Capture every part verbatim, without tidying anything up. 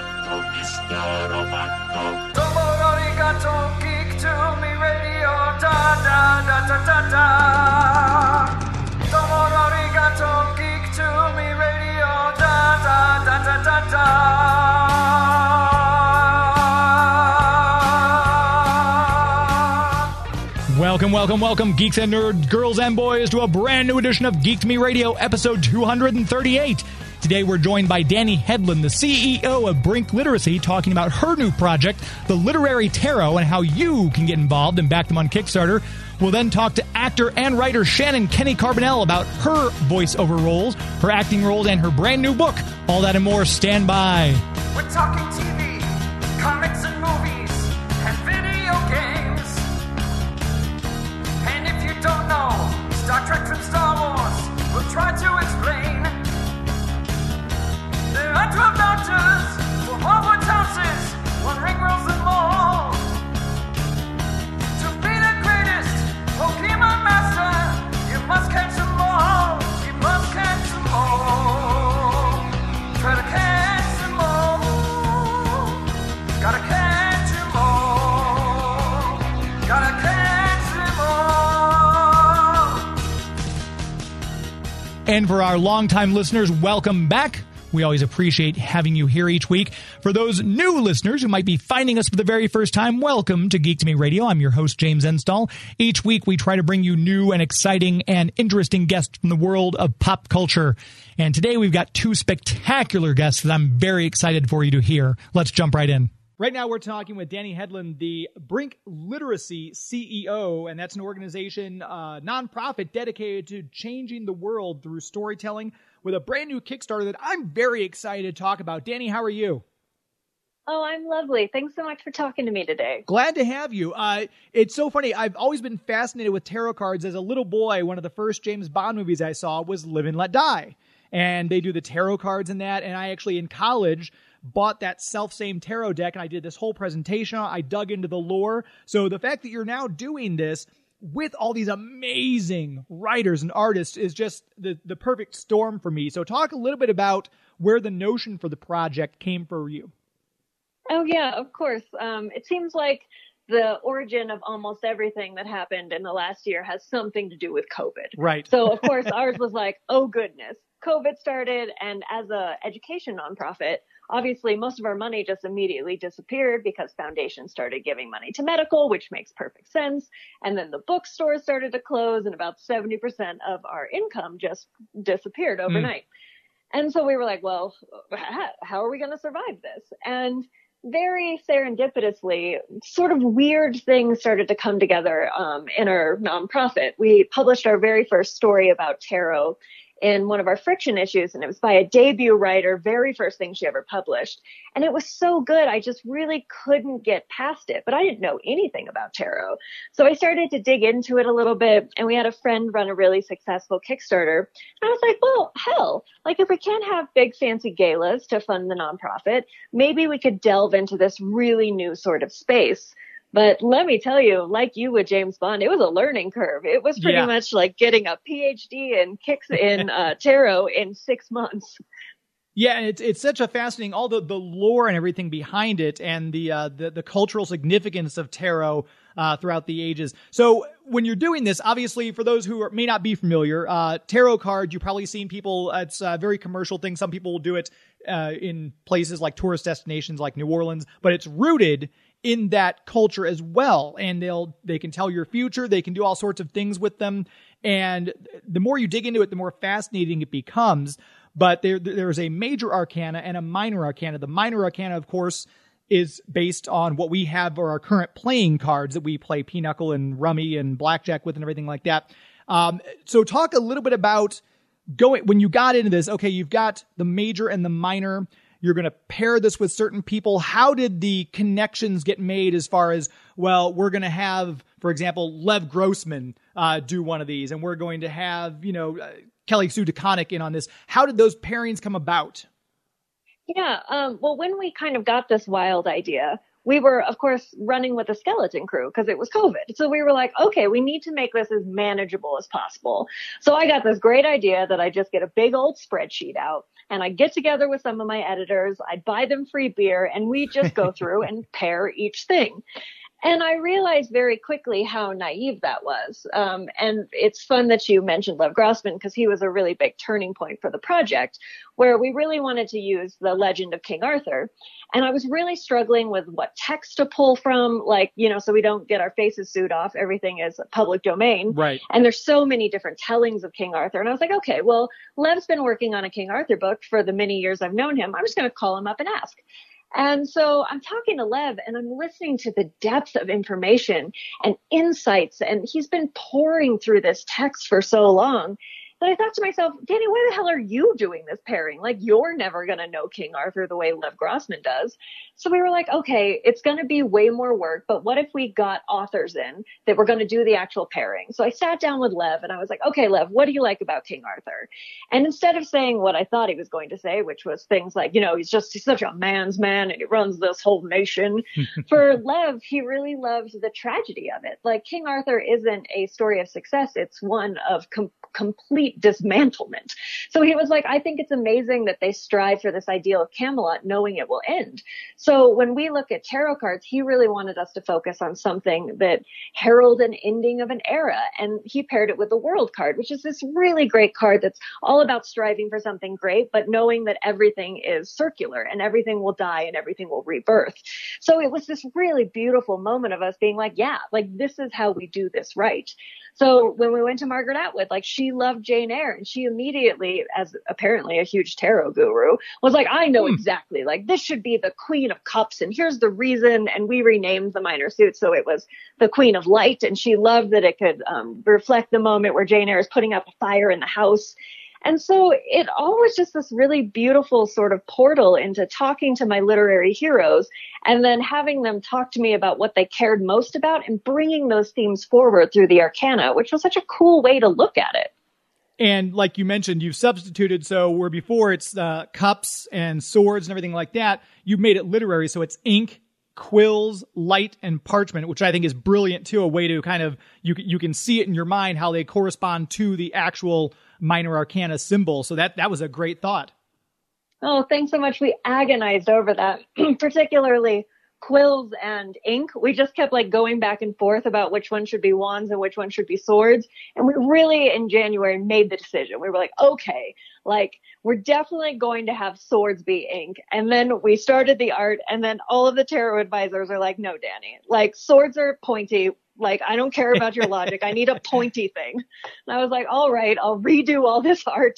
Roboto, Mister Roboto. Domo arigato, geek to me radio, da da da da da da. Domo arigato, geek to me radio, da da da da da da. Welcome, welcome, welcome, geeks and nerds, girls and boys, to a brand new edition of Geek to Me Radio, episode two hundred thirty-eight. Today we're joined by Dani Headland, the C E O of Brink Literacy, talking about her new project, The Literary Tarot, and how you can get involved and back them on Kickstarter. We'll then talk to actor and writer Shannon Kenny Carbonell about her voiceover roles, her acting roles, and her brand new book. All that and more. Stand by. We're talking T V, comics and movies, and video games. And if you don't know Star Trek from Star Wars, we'll try to explain. There are twelve doctors for Hogwarts houses, one ring rules them all. To be the greatest Pokemon master, you must catch them all. You must catch them all. Try to catch them all. Gotta catch them all. Gotta catch them all. And for our longtime listeners, welcome back. We always appreciate having you here each week. For those new listeners who might be finding us for the very first time, welcome to Geek to Me Radio. I'm your host, James Enstall. Each week, we try to bring you new and exciting and interesting guests from the world of pop culture. And today, we've got two spectacular guests that I'm very excited for you to hear. Let's jump right in. Right now, we're talking with Dani Headland, the Brink Literacy C E O, and that's an organization, uh, nonprofit dedicated to changing the world through storytelling, with a brand new Kickstarter that I'm very excited to talk about. Dani, how are you? Oh, I'm lovely. Thanks so much for talking to me today. Glad to have you. Uh, it's so funny. I've always been fascinated with tarot cards. As a little boy, one of the first James Bond movies I saw was Live and Let Die. And they do the tarot cards in that. And I actually, in college, bought that self-same tarot deck, and I did this whole presentation on it. I dug into the lore. So the fact that you're now doing this with all these amazing writers and artists is just the, the perfect storm for me. So talk a little bit about where the notion for the project came for you. Oh, yeah, of course. Um, it seems like the origin of almost everything that happened in the last year has something to do with COVID. Right. So, of course, ours was like, oh, goodness, COVID started. And as a education nonprofit, obviously, most of our money just immediately disappeared because foundations started giving money to medical, which makes perfect sense. And then the bookstores started to close, and about seventy percent of our income just disappeared overnight. Mm. And so we were like, well, how are we going to survive this? And very serendipitously, sort of weird things started to come together um, in our nonprofit. We published our very first story about tarot in one of our Friction issues, and it was by a debut writer, very first thing she ever published. And it was so good, I just really couldn't get past it, but I didn't know anything about tarot. So I started to dig into it a little bit, and we had a friend run a really successful Kickstarter. And I was like, well, hell, like if we can't have big fancy galas to fund the nonprofit, maybe we could delve into this really new sort of space. But let me tell you, like you with James Bond, it was a learning curve. It was pretty yeah. much like getting a P H D in kicks in uh, tarot in six months. Yeah, and it's it's such a fascinating, all the, the lore and everything behind it, and the uh, the, the cultural significance of tarot uh, throughout the ages. So when you're doing this, obviously, for those who are, may not be familiar, uh, tarot cards, you've probably seen people, it's a very commercial thing. Some people will do it uh, in places like tourist destinations like New Orleans, but it's rooted in that culture as well. And they'll, they can tell your future. They can do all sorts of things with them. And the more you dig into it, the more fascinating it becomes. But there, there's a major arcana and a minor arcana. The minor arcana, of course, is based on what we have or our current playing cards that we play pinochle and rummy and blackjack with and everything like that. Um, so talk a little bit about going, when you got into this, okay, you've got the major and the minor. You're going to pair this with certain people. How did the connections get made as far as, well, we're going to have, for example, Lev Grossman uh, do one of these, and we're going to have, you know, uh, Kelly Sue DeConnick in on this. How did those pairings come about? Yeah, um, well, when we kind of got this wild idea, we were, of course, running with a skeleton crew because it was COVID. So we were like, okay, we need to make this as manageable as possible. So I got this great idea that I just get a big old spreadsheet out and I'd get together with some of my editors, I'd buy them free beer, and we'd just go through and pair each thing. And I realized very quickly how naive that was. Um, and it's fun that you mentioned Lev Grossman, because he was a really big turning point for the project, where we really wanted to use the legend of King Arthur. And I was really struggling with what text to pull from, like, you know, so we don't get our faces sued off. Everything is public domain. Right. And there's so many different tellings of King Arthur. And I was like, okay, well, Lev's been working on a King Arthur book for the many years I've known him. I'm just going to call him up and ask. And so I'm talking to Lev, and I'm listening to the depth of information and insights. And he's been pouring through this text for so long that I thought to myself, Danny, why the hell are you doing this pairing? Like, you're never going to know King Arthur the way Lev Grossman does. So we were like, okay, it's going to be way more work, but what if we got authors in that were going to do the actual pairing? So I sat down with Lev and I was like, okay, Lev, what do you like about King Arthur? And instead of saying what I thought he was going to say, which was things like, you know, he's just, he's such a man's man and he runs this whole nation. For Lev, he really loves the tragedy of it. Like, King Arthur isn't a story of success. It's one of com- complete dismantlement. So he was like, I think it's amazing that they strive for this ideal of Camelot, knowing it will end. So when we look at tarot cards, he really wanted us to focus on something that heralded an ending of an era. And he paired it with the World card, which is this really great card that's all about striving for something great, but knowing that everything is circular and everything will die and everything will rebirth. So it was this really beautiful moment of us being like, yeah, like, this is how we do this right. So when we went to Margaret Atwood, like, she loved Jane Eyre, and she immediately, as apparently a huge tarot guru, was like, I know hmm. exactly, like, this should be the Queen of Cups, and here's the reason. And we renamed the minor suit so it was the Queen of Light, and she loved that it could um, reflect the moment where Jane Eyre is putting out a fire in the house. And so it all was just this really beautiful sort of portal into talking to my literary heroes and then having them talk to me about what they cared most about and bringing those themes forward through the arcana, which was such a cool way to look at it. And like you mentioned, you've substituted. So where before it's uh, cups and swords and everything like that, you've made it literary. So it's ink, quills, light, and parchment, which I think is brilliant too. A way to kind of, you, you can see it in your mind how they correspond to the actual minor arcana symbol. So that, that was a great thought. Oh, thanks so much. We agonized over that, particularly quills and ink. We just kept like going back and forth about which one should be wands and which one should be swords. And we really in January made the decision. We were like, okay, like, we're definitely going to have swords be ink. And then we started the art, and then all of the tarot advisors are like, no, Danny, like, swords are pointy. Like, I don't care about your logic. I need a pointy thing. And I was like, all right, I'll redo all this art.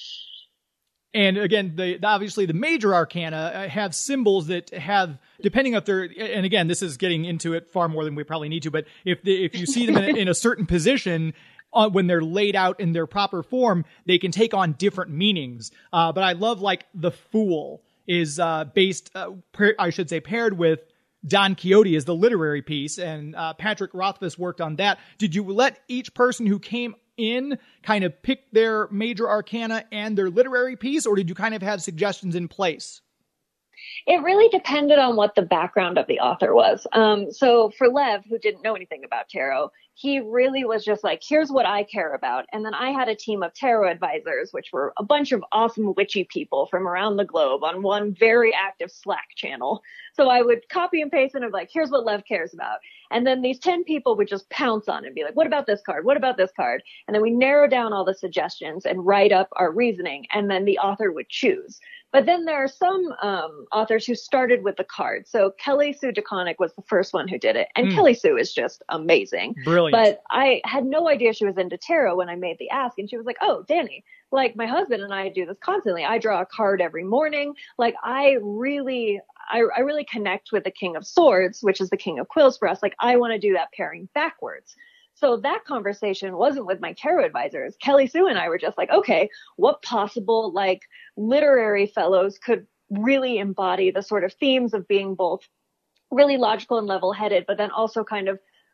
And again, the, the obviously the major arcana have symbols that have, depending if they're, and again, this is getting into it far more than we probably need to, but if the, if you see them in, a, in a certain position, uh, when they're laid out in their proper form, they can take on different meanings. Uh, but I love, like, the Fool is uh, based, uh, per, I should say, paired with Don Quixote as the literary piece, and uh, Patrick Rothfuss worked on that. Did you let each person who came in kind of pick their major arcana and their literary piece, or did you kind of have suggestions in place? It really depended on what the background of the author was. Um, so for Lev, who didn't know anything about tarot, he really was just like, here's what I care about. And then I had a team of tarot advisors, which were a bunch of awesome witchy people from around the globe on one very active Slack channel. So I would copy and paste and I'm like, here's what Lev cares about. And then these ten people would just pounce on it and be like, what about this card? What about this card? And then we narrow down all the suggestions and write up our reasoning. And then the author would choose. But then there are some um, authors who started with the card. So Kelly Sue DeConnick was the first one who did it. And mm. Kelly Sue is just amazing. Brilliant. But I had no idea she was into tarot when I made the ask. And she was like, oh, Danny, like, my husband and I do this constantly. I draw a card every morning. Like, I really, I, I really connect with the King of Swords, which is the King of Quills for us. Like, I want to do that pairing backwards. So that conversation wasn't with my tarot advisors. Kelly Sue and I were just like, okay, what possible, like, literary fellows could really embody the sort of themes of being both really logical and level-headed, but then also kind of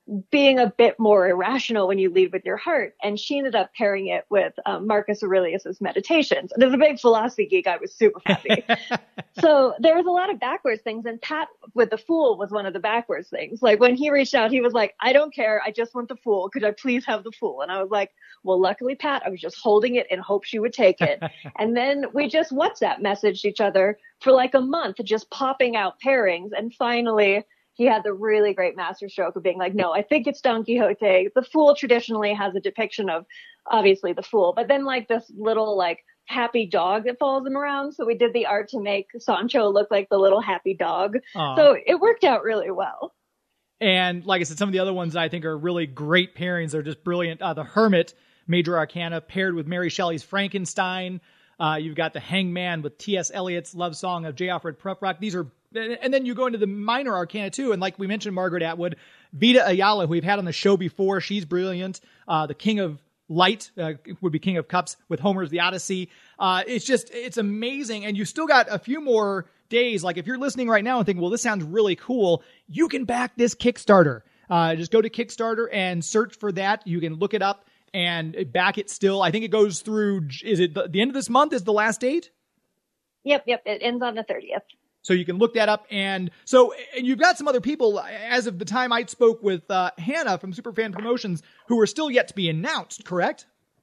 being a bit more irrational when you lead with your heart. And she ended up pairing it with um, Marcus Aurelius's Meditations. And as a big philosophy geek, I was super happy. So there was a lot of backwards things. And Pat with the Fool was one of the backwards things. Like when he reached out, he was like, I don't care. I just want the Fool. Could I please have the Fool? And I was like, well, luckily, Pat, I was just holding it in hope she would take it. And then we just WhatsApp messaged each other for like a month, just popping out pairings. And finally, he had the really great masterstroke of being like, no, I think it's Don Quixote. The Fool traditionally has a depiction of, obviously, the Fool, but then like this little like happy dog that follows him around. So we did the art to make Sancho look like the little happy dog. Aww. So it worked out really well. And like I said, some of the other ones I think are really great pairings. They're just brilliant. Uh, the Hermit, Major Arcana, paired with Mary Shelley's Frankenstein. Uh, you've got the Hangman with T S. Eliot's Love Song of J. Alfred Prufrock. These are, and then you go into the minor arcana too. And like we mentioned, Margaret Atwood, Vita Ayala, who we've had on the show before. She's brilliant. Uh, the King of Light uh, would be King of Cups with Homer's The Odyssey. Uh, it's just, it's amazing. And you still got a few more days. Like if you're listening right now and think, well, this sounds really cool, you can back this Kickstarter. Uh, just go to Kickstarter and search for that. You can look it up and back it still. I think it goes through, is it the, the end of this month is the last date? Yep, yep. It ends on the thirtieth. So you can look that up. And so, and you've got some other people, as of the time I spoke with uh, Hannah from Superfan Promotions, who are still yet to be announced, correct?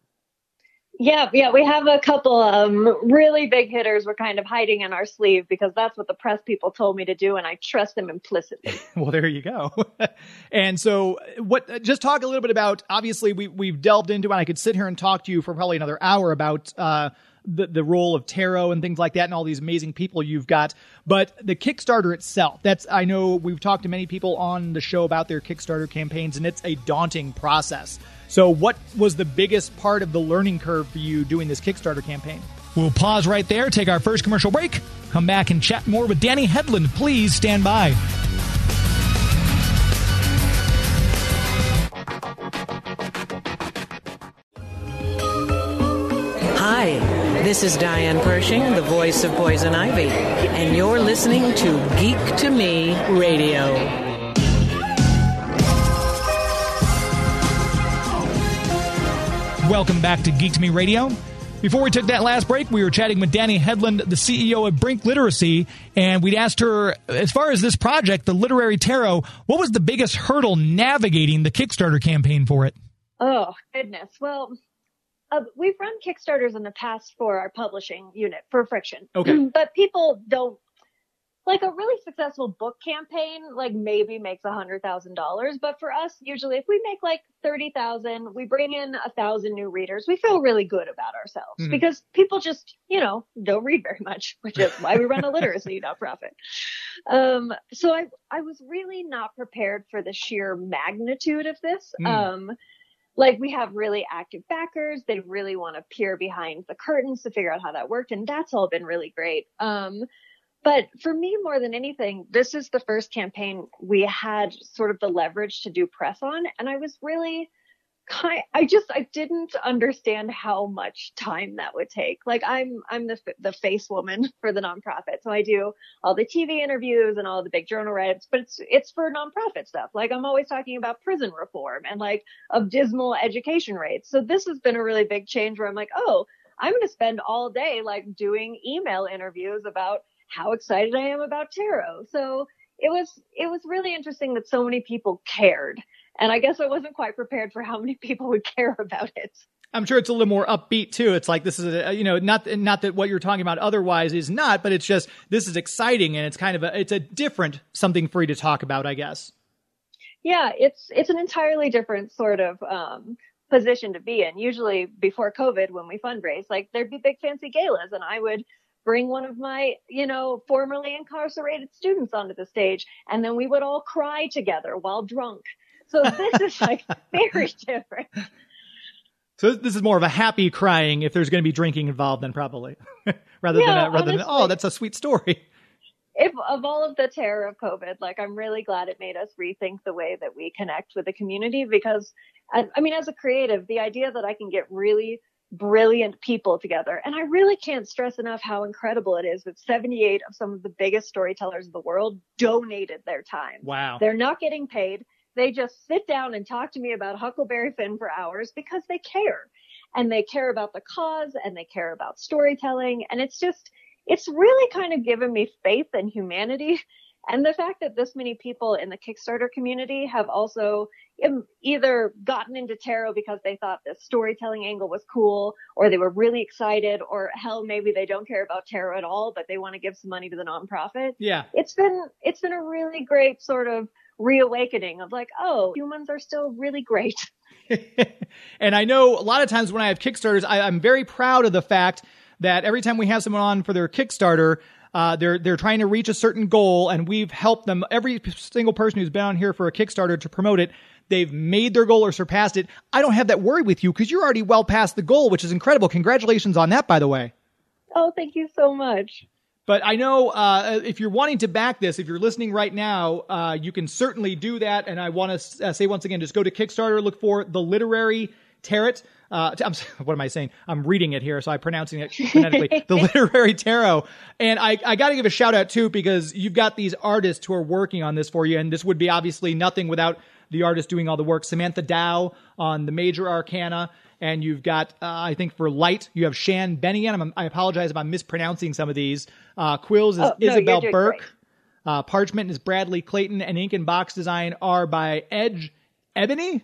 Yeah, yeah, we have a couple um really big hitters we're kind of hiding in our sleeve because that's what the press people told me to do, and I trust them implicitly. Well, there you go. And so what, just talk a little bit about, obviously we, we've delved into, and I could sit here and talk to you for probably another hour about uh, the, the role of tarot and things like that and all these amazing people you've got. But the Kickstarter itself, that's, I know we've talked to many people on the show about their Kickstarter campaigns, and it's a daunting process. So what was the biggest part of the learning curve for you doing this Kickstarter campaign? We'll pause right there, take our first commercial break, come back and chat more with Danny Headland. Please stand by. Hi, this is Diane Pershing, the voice of Poison Ivy, and you're listening to Geek to Me Radio. Welcome back to Geek to Me Radio. Before we took that last break, we were chatting with Danny Headland, the C E O of Brink Literacy, and we'd asked her, as far as this project, the Literary Tarot, what was the biggest hurdle navigating the Kickstarter campaign for it? Oh, goodness. Well, uh, we've run Kickstarters in the past for our publishing unit, for Friction. Okay. But people don't, like a really successful book campaign, like maybe makes a hundred thousand dollars. But for us, usually if we make like thirty thousand, we bring in a thousand new readers. We feel really good about ourselves mm-hmm. because people just, you know, don't read very much, which is why we run a literacy nonprofit. Um, so I, I was really not prepared for the sheer magnitude of this. Mm. Um, like we have really active backers. They really want to peer behind the curtains to figure out how that worked. And that's all been really great. Um, But for me, more than anything, this is the first campaign we had sort of the leverage to do press on. And I was really kind, I just, I didn't understand how much time that would take. Like I'm, I'm the, the face woman for the nonprofit. So I do all the T V interviews and all the big journal write-ups, but it's, it's for nonprofit stuff. Like I'm always talking about prison reform and like abysmal education rates. So this has been a really big change where I'm like, oh, I'm going to spend all day like doing email interviews about how excited I am about tarot. So it was, it was really interesting that so many people cared. And I guess I wasn't quite prepared for how many people would care about it. I'm sure it's a little more upbeat too. It's like, this is a, you know, not, not that what you're talking about otherwise is not, but it's just, this is exciting. And it's kind of a, it's a different something for you to talk about, I guess. Yeah. It's, it's an entirely different sort of, um, position to be in. Usually before COVID, when we fundraise, like there'd be big fancy galas and I would bring one of my, you know, formerly incarcerated students onto the stage, and then we would all cry together while drunk. So this is like very different. So this is more of a happy crying if there's going to be drinking involved, then probably rather yeah, than a, rather honestly, than oh, that's a sweet story. If of all of the terror of COVID, like I'm really glad it made us rethink the way that we connect with the community because, I, I mean, as a creative, the idea that I can get really brilliant people together. And I really can't stress enough how incredible it is that seventy-eight of some of the biggest storytellers in the world donated their time. Wow. They're not getting paid. they just sit down and talk to me about Huckleberry Finn for hours because they care. And they care about the cause and they care about storytelling. And it's just, it's really kind of given me faith in humanity. And the fact that this many people in the Kickstarter community have also either gotten into tarot because they thought this storytelling angle was cool, or they were really excited, or hell, maybe they don't care about tarot at all, but they want to give some money to the nonprofit. Yeah. It's been, it's been a really great sort of reawakening of like, oh, humans are still really great. And I know a lot of times when I have Kickstarters, I, I'm very proud of the fact that every time we have someone on for their Kickstarter, uh, they're they're trying to reach a certain goal, and we've helped them. Every single person who's been on here for a Kickstarter to promote it, they've made their goal or surpassed it. I don't have that worry with you because you're already well past the goal, which is incredible. Congratulations on that, by the way. Oh, thank you so much. But I know uh, if you're wanting to back this, if you're listening right now, uh, you can certainly do that. And I want to uh, say once again, just go to Kickstarter, look for The Literary Tarot. Uh, I'm, what am I saying? I'm reading it here, so I'm pronouncing it phonetically. The Literary Tarot. And I, I got to give a shout out, too, because you've got these artists who are working on this for you. And this would be obviously nothing without the artist doing all the work. Samantha Dow on the Major Arcana. And you've got, uh, I think for Light, you have Shan Benian. I'm, I apologize if I'm mispronouncing some of these. Uh, Quills is oh, no, Isabel you're Burke. great. Uh, Parchment is Bradley Clayton. And ink and box design are by Edge Ebony.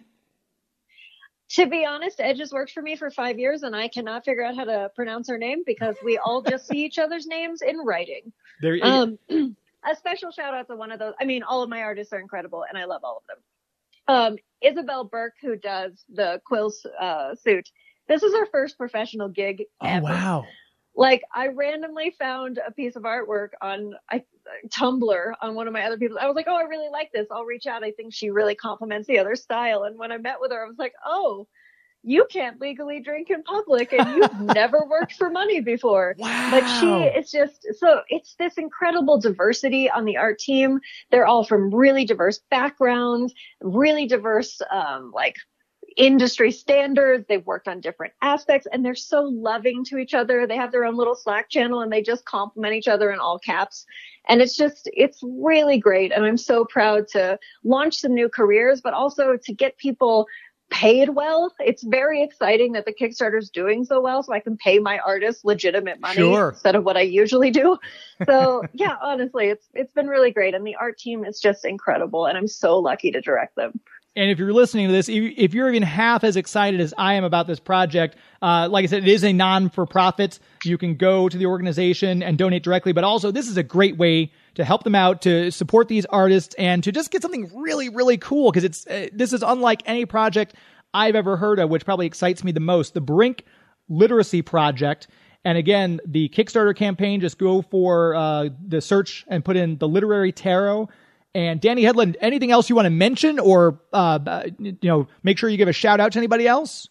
To be honest, Edge has worked for me for five years, and I cannot figure out how to pronounce her name because we all just see each other's names in writing. There, um, a special shout out to one of those. I mean, all of my artists are incredible, and I love all of them. Um, Isabel Burke, who does the Quills uh, suit, this is her first professional gig oh, ever. wow. Like, I randomly found a piece of artwork on I, Tumblr on one of my other people. I was like, oh, I really like this. I'll reach out. I think she really complements the other style. And when I met with her, I was like, oh, you can't legally drink in public and you've never worked for money before. Wow. But she is just, so it's this incredible diversity on the art team. They're all from really diverse backgrounds, really diverse, um, like, industry standards. They've worked on different aspects, and they're so loving to each other. They have their own little Slack channel, and they just compliment each other in all caps. And it's just, it's really great. And I'm so proud to launch some new careers, but also to get people paid well. It's very exciting that the Kickstarter's doing so well, so I can pay my artists legitimate money Sure. instead of what I usually do. So yeah, honestly, it's it's been really great. And the art team is just incredible, and I'm so lucky to direct them. And if you're listening to this, if you're even half as excited as I am about this project, uh, like I said, it is a non-for-profit. You can go to the organization and donate directly. But also, this is a great way to help them out, to support these artists, and to just get something really, really cool. Because it's uh, this is unlike any project I've ever heard of, which probably excites me the most. The Brink Literacy Project. And again, the Kickstarter campaign, just go for uh, the search and put in The Literary Tarot. And Danny Hedlund, anything else you want to mention, or uh, you know, make sure you give a shout out to anybody else?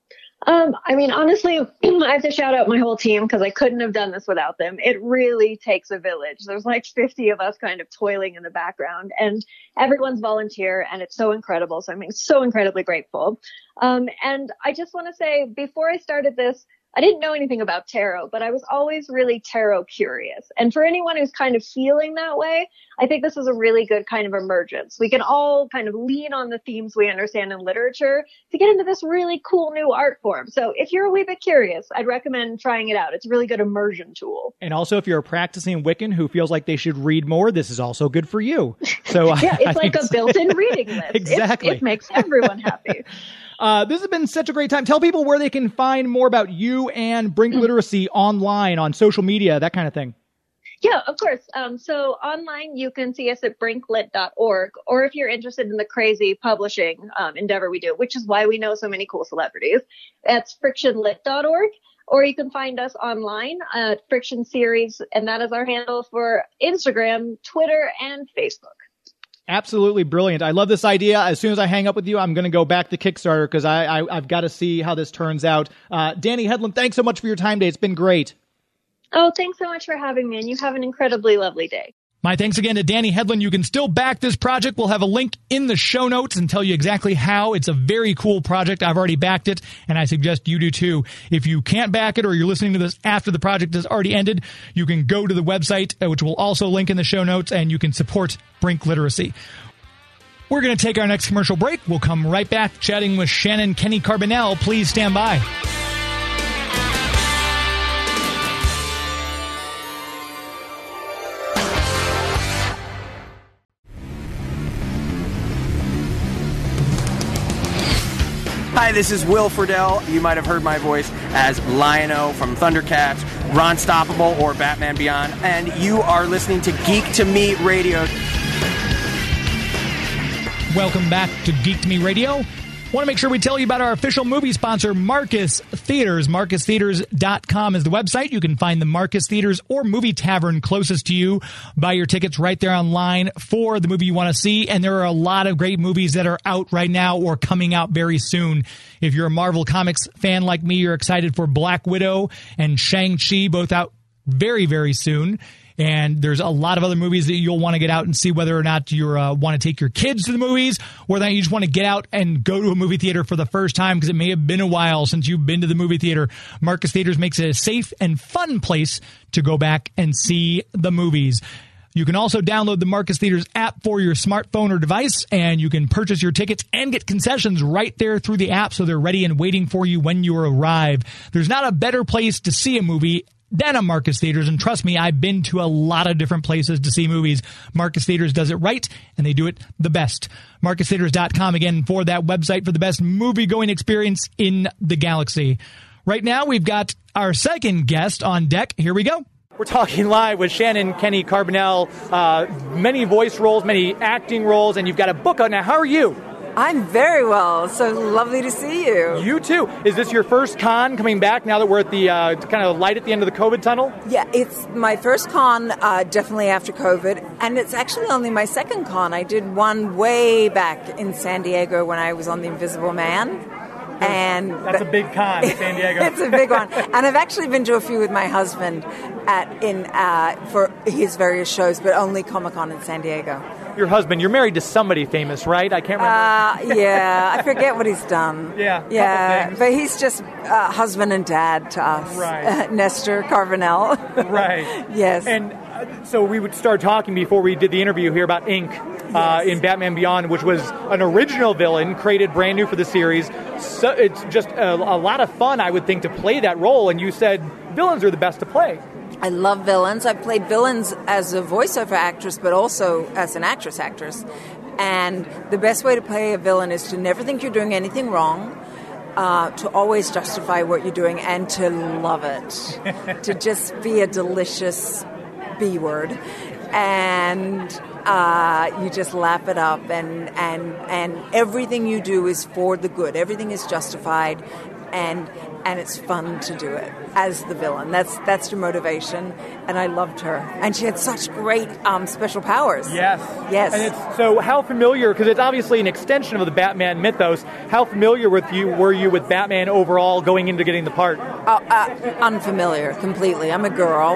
Um, I mean, honestly, I have to shout out my whole team because I couldn't have done this without them. It really takes a village. There's like fifty of us kind of toiling in the background, and everyone's volunteer, and it's so incredible. So I'm so incredibly grateful. Um, and I just want to say, before I started this, I didn't know anything about tarot, but I was always really tarot curious. And for anyone who's kind of feeling that way, I think this is a really good kind of emergence. We can all kind of lean on the themes we understand in literature to get into this really cool new art form. So if you're a wee bit curious, I'd recommend trying it out. It's a really good immersion tool. And also, if you're a practicing Wiccan who feels like they should read more, this is also good for you. So yeah, it's I like a built-in reading list. Exactly. It, it makes everyone happy. Uh, this has been such a great time. Tell people where they can find more about you and Brink Literacy online, on social media, that kind of thing. Yeah, of course. Um, so online, you can see us at brink lit dot org, or if you're interested in the crazy publishing um, endeavor we do, which is why we know so many cool celebrities, that's friction lit dot org. Or you can find us online at Friction Series, and that is our handle for Instagram, Twitter, and Facebook. Absolutely brilliant. I love this idea. As soon as I hang up with you, I'm going to go back to Kickstarter because I, I, I've got to see how this turns out. Uh, Danny Hedlund, thanks so much for your time today. It's been great. Oh, thanks so much for having me, and you have an incredibly lovely day. My thanks again to Danny Hedlund. You can still back this project. We'll have a link in the show notes and tell you exactly how. It's a very cool project. I've already backed it, and I suggest you do too. If you can't back it, or you're listening to this after the project has already ended, you can go to the website, which will also link in the show notes, and you can support Brink Literacy. We're going to take our next commercial break. We'll come right back chatting with Shannon Kenny Carbonell. Please stand by. Hi, this is Will Friedle. You might have heard my voice as Lion-O from Thundercats, Ron Stoppable, or Batman Beyond, and you are listening to Geek to Me Radio. Welcome back to Geek to Me Radio. Want to make sure we tell you about our official movie sponsor, Marcus Theaters. Marcus Theaters dot com is the website. You can find the Marcus Theaters or Movie Tavern closest to you. Buy your tickets right there online for the movie you want to see. And there are a lot of great movies that are out right now or coming out very soon. If you're a Marvel Comics fan like me, you're excited for Black Widow and Shang-Chi, both out very, very soon. And there's a lot of other movies that you'll want to get out and see whether or not you uh, want to take your kids to the movies, or that you just want to get out and go to a movie theater for the first time because it may have been a while since you've been to the movie theater. Marcus Theaters makes it a safe and fun place to go back and see the movies. You can also download the Marcus Theaters app for your smartphone or device, and you can purchase your tickets and get concessions right there through the app, so they're ready and waiting for you when you arrive. There's not a better place to see a movie than a Marcus Theaters, and trust me, I've been to a lot of different places to see movies. Marcus Theaters does it right, and they do it the best. Marcus Theaters dot com, again, for that website for the best movie-going experience in the galaxy. Right now, we've got our second guest on deck. Here we go. We're talking live with Shannon Kenny Carbonell. Uh, many voice roles, many acting roles, and you've got a book out now. How are you? I'm very well. So lovely to see you. You too. Is this your first con coming back now that we're at the uh, kind of light at the end of the COVID tunnel? Yeah, it's my first con, uh, definitely after COVID, and it's actually only my second con. I did one way back in San Diego when I was on The Invisible Man. And that's a big con in San Diego. It's a big one. And I've actually been to a few with my husband at in uh, for his various shows, but only Comic-Con in San Diego. Your husband, you're married to somebody famous, right? I can't remember. Uh, yeah, I forget what he's done. Yeah, yeah, but he's just uh, husband and dad to us. Right. Uh, Nestor Carbonell. Right. Yes. And uh, so we would start talking before we did the interview here about Ink uh, yes. in Batman Beyond, which was an original villain created brand new for the series. So it's just a, a lot of fun, I would think, to play that role. And you said villains are the best to play. I love villains. I've played villains as a voiceover actress, but also as an actress actress. And the best way to play a villain is to never think you're doing anything wrong, uh, to always justify what you're doing, and to love it. To just be a delicious B word. And uh, you just lap it up, and, and, and everything you do is for the good. Everything is justified, and and it's fun to do it as the villain. That's that's your motivation, and I loved her. And she had such great um, special powers. Yes. Yes. And it's, so how familiar, because it's obviously an extension of the Batman mythos, how familiar with you were you with Batman overall going into getting the part? Uh, uh, unfamiliar, completely. I'm a girl.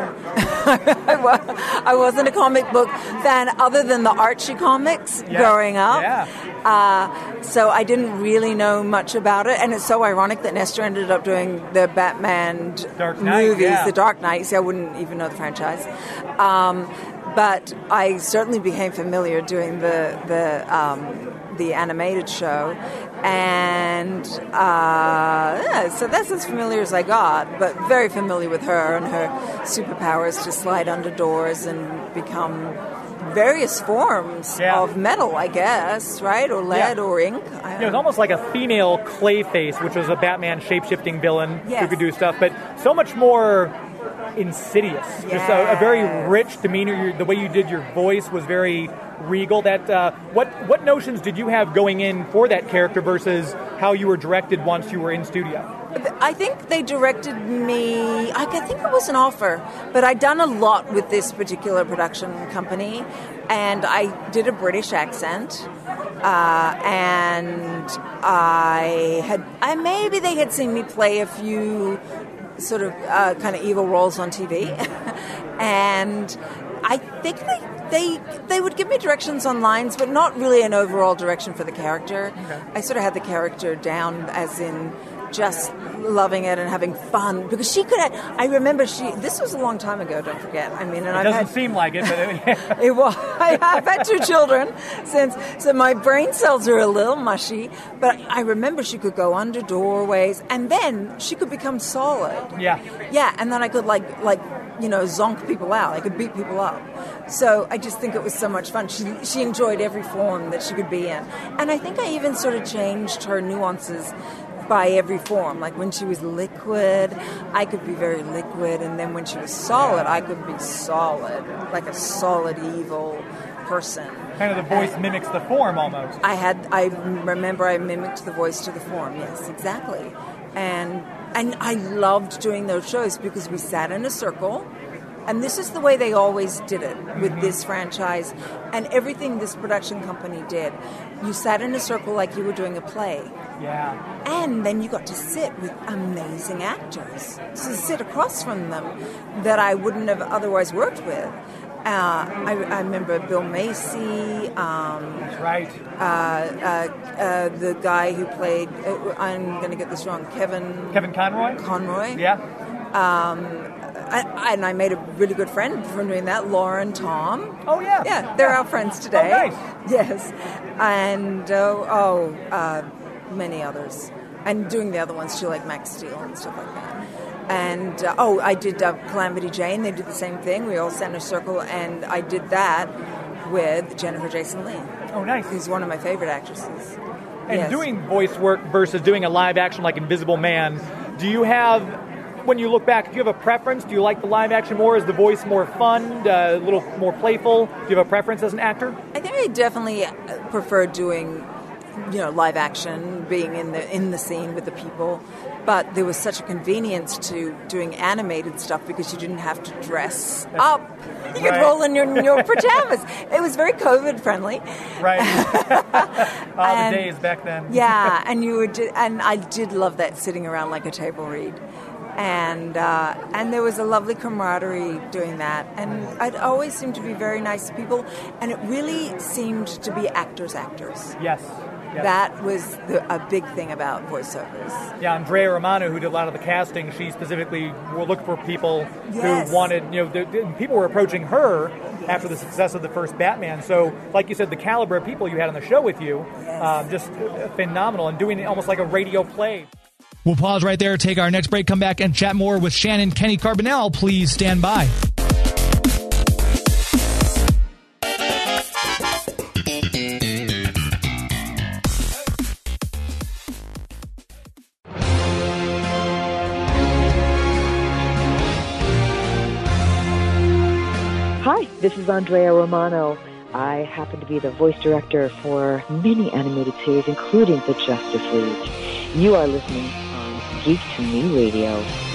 I wasn't a comic book fan other than the Archie comics yeah. growing up. Yeah. Uh, so I didn't really know much about it, and it's so ironic that Nestor ended up doing the Batman Dark Knight, movies, yeah. the Dark Knight. See, I wouldn't even know the franchise. Um, but I certainly became familiar doing the the um, the animated show, and uh, yeah, so that's as familiar as I got, but very familiar with her and her superpowers to slide under doors and become various forms yeah. of metal, I guess, right? Or lead yeah. or ink. Yeah, it was almost like a female Clayface, which was a Batman shape-shifting villain yes. who could do stuff, but so much more insidious. Yes. Just a, a very rich demeanor. Your, the way you did your voice was very regal. That uh, what what notions did you have going in for that character versus how you were directed once you were in studio? I think they directed me, I think it was an offer, but I'd done a lot with this particular production company, and I did a British accent, uh, and I had, I maybe they had seen me play a few sort of uh, kind of evil roles on T V, and I think they They they would give me directions on lines, but not really an overall direction for the character. Okay. I sort of had the character down, as in just loving it and having fun because she could. I remember she. This was a long time ago. Don't forget. I mean, and It I've doesn't had, seem like it, but it, it was. I've had two children since, so my brain cells are a little mushy. But I remember she could go under doorways, and then she could become solid. yeah. Yeah, and then I could like like you know zonk people out. I could beat people up. So I just think it was so much fun. She she enjoyed every form that she could be in, and I think I even sort of changed her nuances by every form. Like when she was liquid, I could be very liquid, and then when she was solid, I could be solid, like a solid evil person. Kind of the voice And mimics the form almost. I had. I remember I mimicked the voice to the form. Yes, exactly. And and I loved doing those shows because we sat in a circle. And this is the way they always did it with mm-hmm. this franchise and everything this production company did. You sat in a circle like you were doing a play. Yeah. And then you got to sit with amazing actors. So sit across from them that I wouldn't have otherwise worked with. Uh, I, I remember Bill Macy. Um, That's right. Uh, uh, uh, the guy who played, uh, I'm going to get this wrong, Kevin... Kevin Conroy? Conroy. Yeah. Um... I, and I made a really good friend from doing that, Lauren, Tom. Oh, yeah. Yeah, they're yeah. our friends today. Oh, nice. Yes. And, oh, oh uh, many others. And doing the other ones too, like Max Steel and stuff like that. And, uh, oh, I did uh, Calamity Jane. They did the same thing. We all sat in a circle, and I did that with Jennifer Jason Leigh. Oh, nice. Who's one of my favorite actresses. And yes. doing voice work versus doing a live action like Invisible Man, do you have... When you look back, do you have a preference? Do you like the live action more? Is the voice more fun, uh, a little more playful? Do you have a preference as an actor? I think I definitely prefer doing, you know, live action, being in the in the scene with the people. But there was such a convenience to doing animated stuff because you didn't have to dress up. You could right. roll in your, your pajamas. It was very COVID friendly. Right. All and, the days back then. Yeah, and you would, and I did love that sitting around like a table read. And uh, and there was a lovely camaraderie doing that. And I'd always seemed to be very nice to people. And it really seemed to be actors, actors. Yes. yes. That was the, a big thing about voiceovers. Yeah, Andrea Romano, who did a lot of the casting, she specifically will look for people yes. who wanted, you know, the, the, people were approaching her yes. after the success of the first Batman. So, like you said, the caliber of people you had on the show with you, yes. um, just phenomenal, and doing it almost like a radio play. We'll pause right there, take our next break, come back and chat more with Shannon Kenny Carbonell. Please stand by. Hi, this is Andrea Romano. I happen to be the voice director for many animated series, including the Justice League. You are listening on Geek to Me Radio.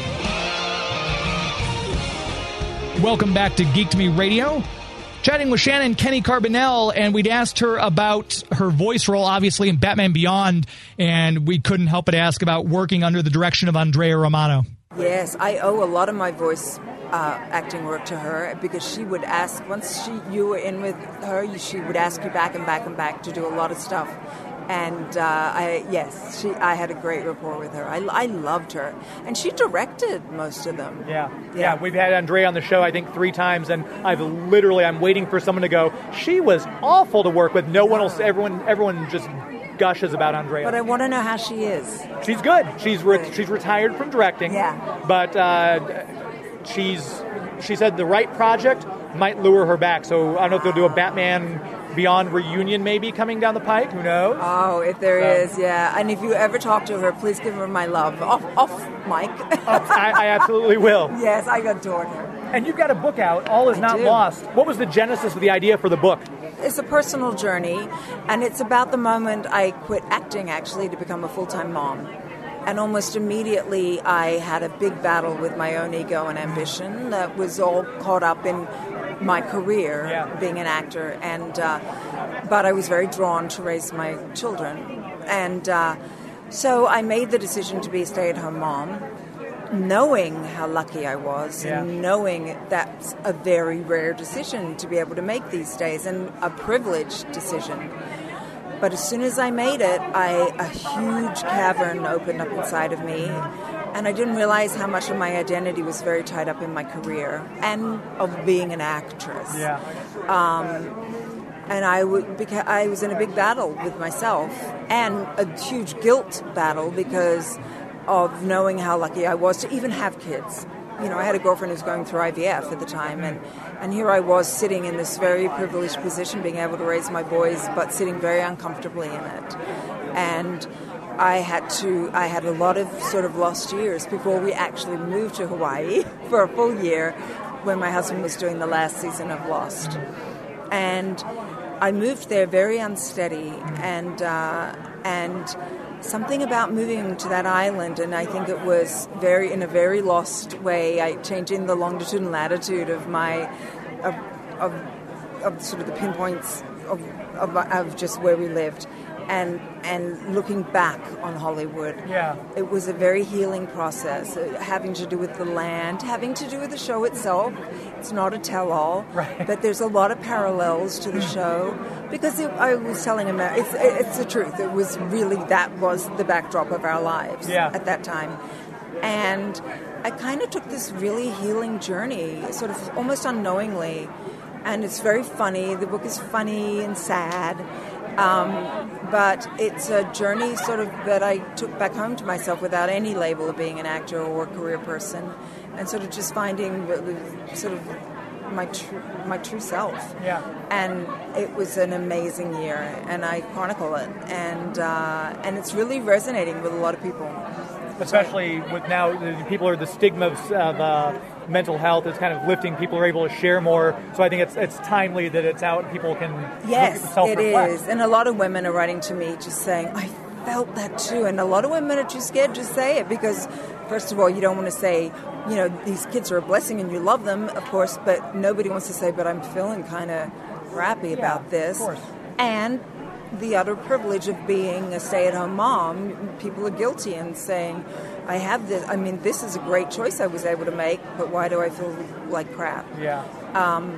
Welcome back to Geek to Me Radio. Chatting with Shannon Kenny Carbonell, and we'd asked her about her voice role, obviously, in Batman Beyond, and we couldn't help but ask about working under the direction of Andrea Romano. Yes, I owe a lot of my voice uh, acting work to her because she would ask, once she you were in with her, she would ask you back and back and back to do a lot of stuff. And uh, I, yes, she. I had a great rapport with her. I, I loved her, and she directed most of them. Yeah. yeah, Yeah. We've had Andrea on the show, I think, three times, and I've literally, I'm waiting for someone to go, she was awful to work with. No one else, everyone, everyone just gushes about Andrea. But I want to know how she is. She's good. She's re- she's retired from directing. Yeah. But uh, she's she said the right project might lure her back. So I don't know if they'll do a Batman Beyond reunion maybe coming down the pike. Who knows? Oh, if there so. is, yeah. And if you ever talk to her, please give her my love. Off, off mic. oh, I, I absolutely will. Yes, I adored her. And you've got a book out, All Is I Not do. Lost. What was the genesis of the idea for the book? It's a personal journey, and it's about the moment I quit acting, actually, to become a full-time mom. And almost immediately, I had a big battle with my own ego and ambition that was all caught up in my career, yeah. being an actor. And uh, but I was very drawn to raise my children. And uh, so I made the decision to be a stay-at-home mom, knowing how lucky I was, yeah. and knowing that's a very rare decision to be able to make these days, and a privileged decision. But as soon as I made it, I a huge cavern opened up inside of me, and I didn't realize how much of my identity was very tied up in my career and of being an actress. Yeah. Um, and I, w- beca- I was in a big battle with myself, and a huge guilt battle because of knowing how lucky I was to even have kids. You know, I had a girlfriend who was going through I V F at the time, and, and here I was sitting in this very privileged position, being able to raise my boys, but sitting very uncomfortably in it. And I had to, I had a lot of sort of lost years before we actually moved to Hawaii for a full year when my husband was doing the last season of Lost. And I moved there very unsteady, and uh, and something about moving to that island, and I think it was very in a very lost way, I changing the longitude and latitude of my of of, of sort of the pinpoints of, of of just where we lived, and and looking back on Hollywood. Yeah. It was a very healing process, uh, having to do with the land, having to do with the show itself. It's not a tell-all, right. But there's a lot of parallels to the show, because it, I was telling him that it's, it's the truth. It was really, that was the backdrop of our lives yeah. at that time. And I kind of took this really healing journey, sort of almost unknowingly. And it's very funny. The book is funny and sad. Um, but it's a journey sort of that I took back home to myself without any label of being an actor or a career person, and sort of just finding sort of my true my true self. Yeah. And it was an amazing year, and I chronicle it, and uh, and it's really resonating with a lot of people. Especially with now, the people are the stigma of uh, mental health is kind of lifting. People are able to share more. So I think it's it's timely that it's out and people can yes, self-reflect. it is. And a lot of women are writing to me just saying, I felt that too. And a lot of women are too scared to say it because, first of all, you don't want to say, you know, these kids are a blessing and you love them, of course, but nobody wants to say, but I'm feeling kind of crappy yeah, about this. Of course. And the utter privilege of being a stay-at-home mom, people are guilty and saying, I have this, I mean, this is a great choice I was able to make, but why do I feel like crap? Yeah. Um,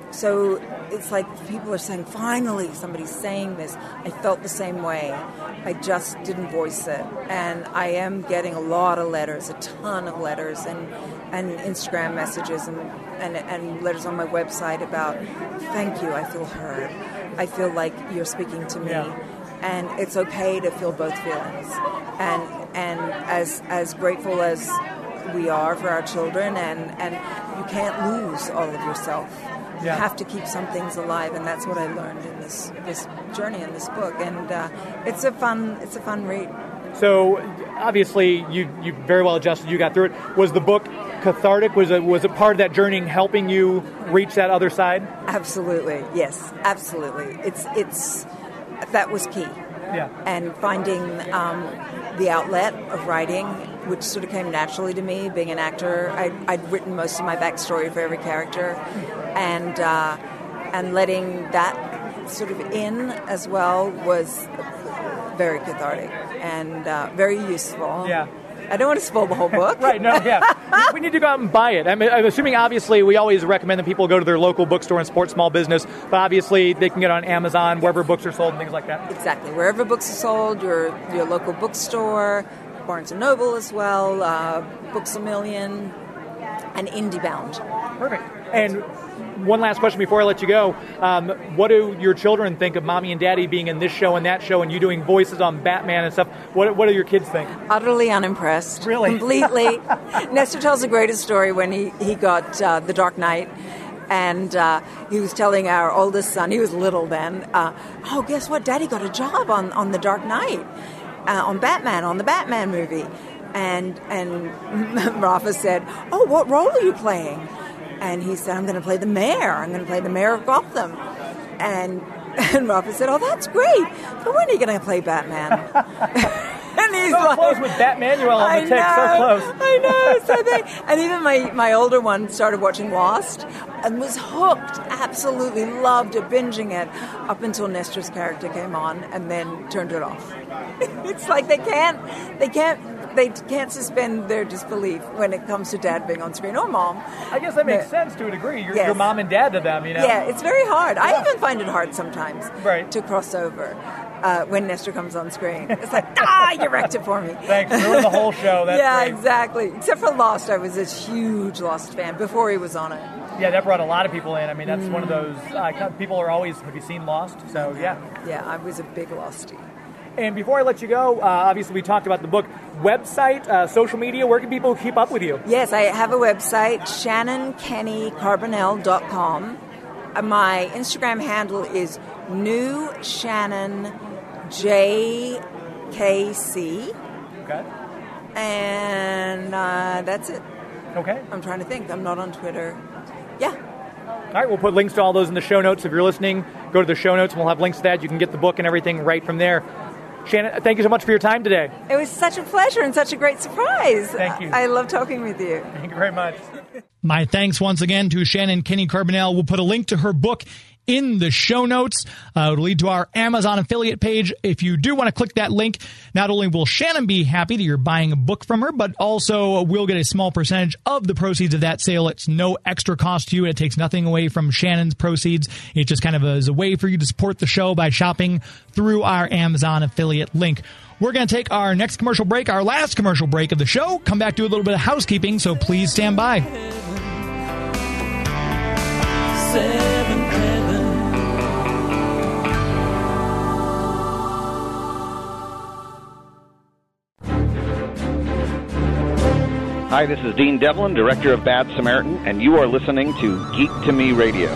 so it's like people are saying, finally, somebody's saying this. I felt the same way. I just didn't voice it. And I am getting a lot of letters, a ton of letters, and, and Instagram messages and, and, and letters on my website about, thank you, I feel heard. I feel like you're speaking to me, yeah. and it's okay to feel both feelings. And and as as grateful as we are for our children, and, and you can't lose all of yourself. Yeah. You have to keep some things alive, and that's what I learned in this this journey in this book. And uh, it's a fun it's a fun read. So obviously you you very well adjusted. You got through it. Was the book cathartic? Was it was it part of that journey helping you reach that other side? Absolutely, yes, absolutely. It's it's that was key. Yeah. And finding um, the outlet of writing, which sort of came naturally to me, being an actor. I, I'd written most of my backstory for every character, and uh, and letting that sort of in as well was very cathartic and uh, very useful. Yeah. I don't want to spoil the whole book. Right, no, yeah. We need to go out and buy it. I mean, I'm assuming, obviously, we always recommend that people go to their local bookstore and support small business, but obviously they can get on Amazon, wherever books are sold and things like that. Exactly. Wherever books are sold, your your local bookstore, Barnes and Noble as well, uh, Books A Million, and IndieBound. Perfect. And one last question before I let you go. Um, what do your children think of Mommy and Daddy being in this show and that show and you doing voices on Batman and stuff? What what do your kids think? Utterly unimpressed. Really? Completely. Nestor tells the greatest story when he, he got uh, The Dark Knight. And uh, he was telling our oldest son, he was little then, uh, oh, guess what? Daddy got a job on, on The Dark Knight, uh, on Batman, on the Batman movie. And, and Rafa said, oh, what role are you playing? And he said, I'm going to play the mayor. I'm going to play the mayor of Gotham. And and Rafa said, oh, that's great. But when are you going to play Batman? And he's so like, close with Batmanuel on the tick. So close. I know. So they, and even my, my older one started watching Lost and was hooked. Absolutely loved it, binging it, up until Nestor's character came on and then turned it off. It's like they can't, they can't, they can't suspend their disbelief when it comes to Dad being on screen or Mom. I guess that makes but, sense to a degree. You're, yes. you're Mom and Dad to them, you know. Yeah, it's very hard. Yeah. I even find it hard sometimes right. to cross over. uh, when Nestor comes on screen. It's like, ah, you wrecked it for me. Thanks. Ruined the whole show. That's yeah, great. exactly. Except for Lost, I was a huge Lost fan before he was on it. Yeah, that brought a lot of people in. I mean, that's mm. one of those, uh, people are always, have you seen Lost? So, yeah. Yeah, I was a big Lostie. And before I let you go, uh, obviously we talked about the book. Website, uh, social media, where can people keep up with you? Yes, I have a website, shannon kenny carbonell dot com. Uh, my Instagram handle is new shannon j k c. Okay. And uh, that's it. Okay. I'm trying to think. I'm not on Twitter. Yeah. All right, we'll put links to all those in the show notes. If you're listening, go to the show notes and we'll have links to that. You can get the book and everything right from there. Shannon, thank you so much for your time today. It was such a pleasure and such a great surprise. Thank you. I love talking with you. Thank you very much. My thanks once again to Shannon Kenny Carbonell. We'll put a link to her book in the show notes. Uh, it'll lead to our Amazon affiliate page. If you do want to click that link, not only will Shannon be happy that you're buying a book from her, but also we'll get a small percentage of the proceeds of that sale. It's no extra cost to you. It takes nothing away from Shannon's proceeds. It just kind of is a way for you to support the show by shopping through our Amazon affiliate link. We're going to take our next commercial break, our last commercial break of the show, come back to a little bit of housekeeping, so please stand by. Seven heaven. Hi, this is Dean Devlin, director of Bad Samaritan, and you are listening to Geek to Me Radio.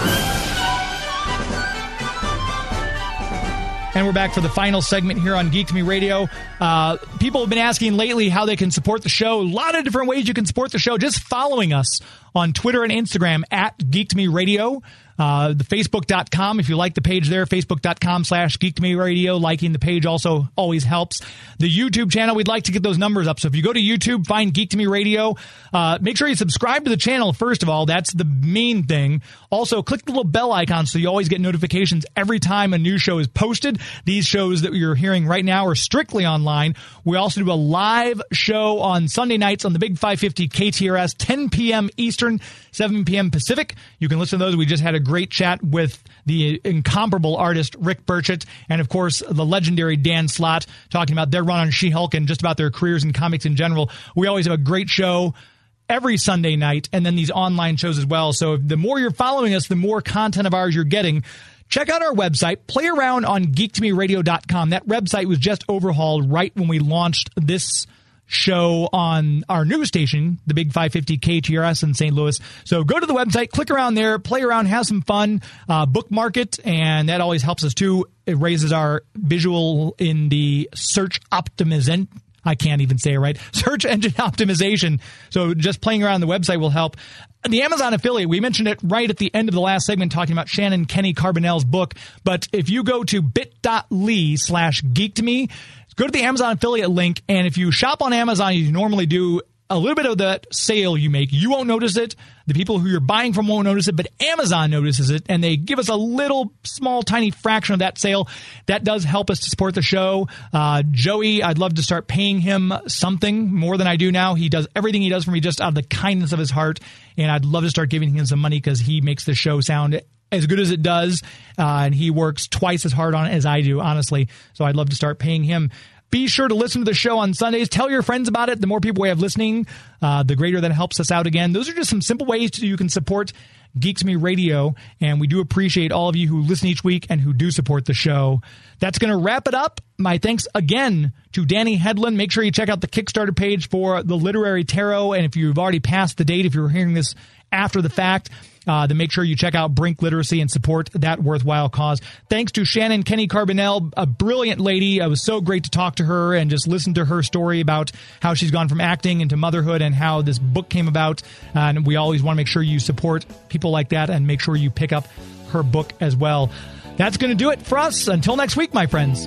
And we're back for the final segment here on Geek to Me Radio. Uh, people have been asking lately how they can support the show. A lot of different ways you can support the show. Just following us on Twitter and Instagram at Geek to Me Radio. Uh, the Facebook dot com, if you like the page there, Facebook dot com slash Geek to Me Radio. Liking the page also always helps. The YouTube channel, we'd like to get those numbers up. So if you go to YouTube, find Geek to Me Radio. Uh, make sure you subscribe to the channel, first of all. That's the main thing. Also, click the little bell icon so you always get notifications every time a new show is posted. These shows that you're hearing right now are strictly online. We also do a live show on Sunday nights on the Big five fifty K T R S, ten p.m. Eastern, seven p.m. Pacific. You can listen to those. We just had a great chat with the incomparable artist Rick Burchett and, of course, the legendary Dan Slott, talking about their run on She-Hulk and just about their careers in comics in general. We always have a great show every Sunday night, and then these online shows as well. So the more you're following us, the more content of ours you're getting. Check out our website. Play around on geek to me radio dot com. That website was just overhauled right when we launched this show on our news station, the Big five fifty K T R S in Saint Louis. So go to the website, click around there, play around, have some fun, uh, bookmark it, and that always helps us too. It raises our visual in the search optimization. I can't even say it right. Search engine optimization. So just playing around the website will help. The Amazon affiliate, we mentioned it right at the end of the last segment talking about Shannon Kenny Carbonell's book. But if you go to bit.ly slash geek to me, go to the Amazon affiliate link, and if you shop on Amazon, you normally do a little bit of that sale you make. You won't notice it. The people who you're buying from won't notice it, but Amazon notices it, and they give us a little, small, tiny fraction of that sale. That does help us to support the show. Uh, Joey, I'd love to start paying him something more than I do now. He does everything he does for me just out of the kindness of his heart, and I'd love to start giving him some money because he makes the show sound as good as it does, uh, and he works twice as hard on it as I do, honestly. So I'd love to start paying him. Be sure to listen to the show on Sundays. Tell your friends about it. The more people we have listening, uh, the greater that helps us out again. Those are just some simple ways to, you can support Geek to Me Radio, and we do appreciate all of you who listen each week and who do support the show. That's going to wrap it up. My thanks again to Danny Hedlund. Make sure you check out the Kickstarter page for the Literary Tarot, and if you've already passed the date, if you're hearing this after the fact, uh, then make sure you check out Brink Literacy and support that worthwhile cause. Thanks to Shannon Kenny Carbonell, a brilliant lady. It was so great to talk to her and just listen to her story about how she's gone from acting into motherhood and how this book came about. Uh, and we always want to make sure you support people like that and make sure you pick up her book as well. That's going to do it for us. Until next week, my friends.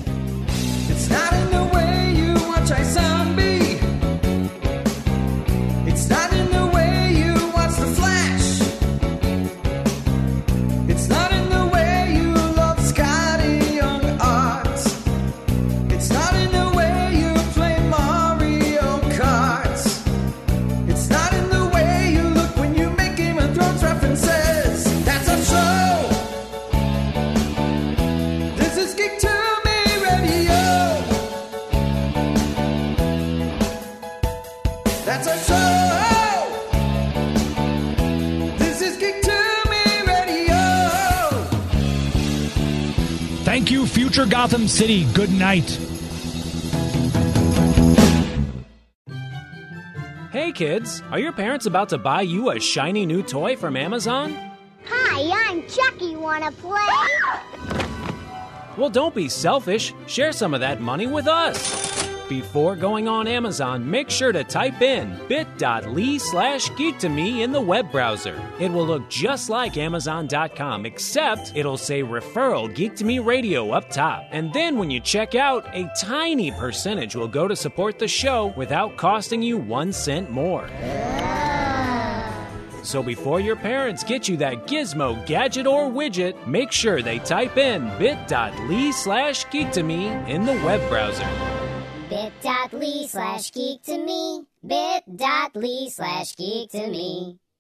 It's not in the way you watch I zombie. It's not in the way you watch The Flash. It's not in the way you love Scotty Young Art. It's not in the way you play Mario Kart. It's not in the way you look when you make Game of Thrones references. That's our show. This is Geek to Thank you, future Gotham City. Good night. Hey kids, are your parents about to buy you a shiny new toy from Amazon? Hi, I'm Chucky. Wanna play? Well, don't be selfish. Share some of that money with us. Before going on Amazon, make sure to type in bit.ly slash geek to me in the web browser. It will look just like Amazon dot com, except it'll say referral Geek to Me Radio up top. And then when you check out, a tiny percentage will go to support the show without costing you one cent more. So before your parents get you that gizmo, gadget, or widget, make sure they type in bit.ly slash geek to me in the web browser. bit.ly slash geek to me. bit.ly slash geek to me.